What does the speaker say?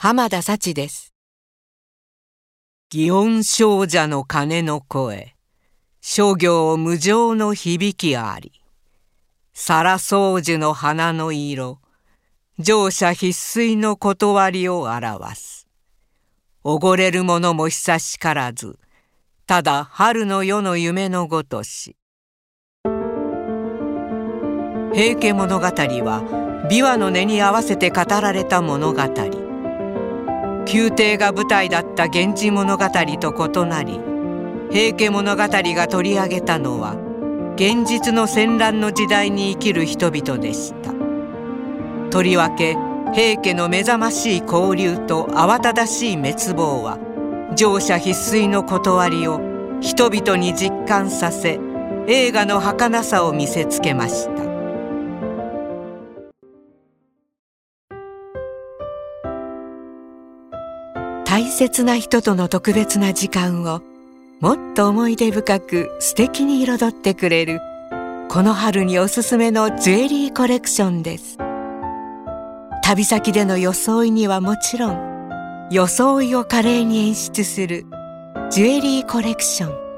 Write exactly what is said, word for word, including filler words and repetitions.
浜田幸です。祇園精舎の鐘の声、諸行無常の響きあり。皿掃除の花の色、乗車必須の断りを表す。おごれるものも久しからず、ただ春の夜の夢のごとし。平家物語は琵琶の音に合わせて語られた物語。宮廷が舞台だった源氏物語と異なり、平家物語が取り上げたのは現実の戦乱の時代に生きる人々でした。とりわけ平家の目覚ましい交流と慌ただしい滅亡は、乗車必須の断りを人々に実感させ、映画の儚さを見せつけました。大切な人との特別な時間をもっと思い出深く素敵に彩ってくれる、この春におすすめのジュエリーコレクションです。旅先での装いにはもちろん、装いを華麗に演出するジュエリーコレクション。